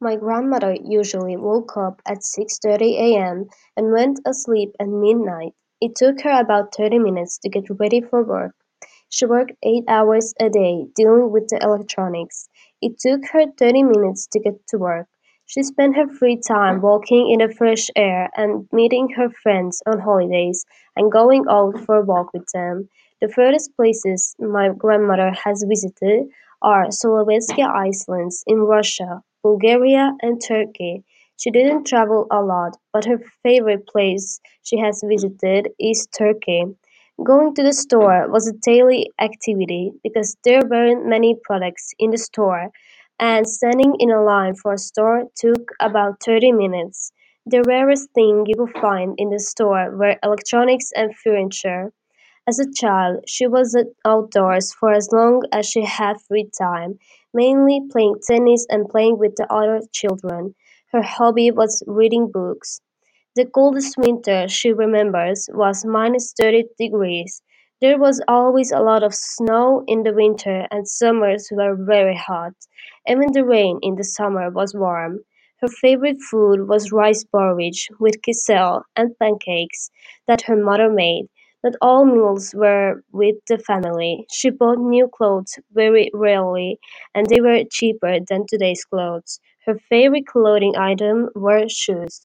My grandmother usually woke up at 6:30 a.m. and went asleep at midnight. It took her about 30 minutes to get ready for work. She worked 8 hours a day dealing with the electronics. It took her 30 minutes to get to work. She spent her free time walking in the fresh air and meeting her friends on holidays and going out for a walk with them. The furthest places my grandmother has visited are Solovetsky Islands in Russia, Bulgaria, and Turkey. She didn't travel a lot, but her favorite place she has visited is Turkey. Going to the store was a daily activity because there weren't many products in the store, and standing in a line for a store took about 30 minutes. The rarest thing you could find in the store were electronics and furniture. As a child, she was outdoors for as long as she had free time, mainly playing tennis and playing with the other children. Her hobby was reading books. The coldest winter she remembers was -30 degrees. There was always a lot of snow in the winter and summers were very hot. Even the rain in the summer was warm. Her favorite food was rice porridge with kisel and pancakes that her mother made. Not all meals were with the family. She bought new clothes very rarely, and they were cheaper than today's clothes. Her favorite clothing item were shoes.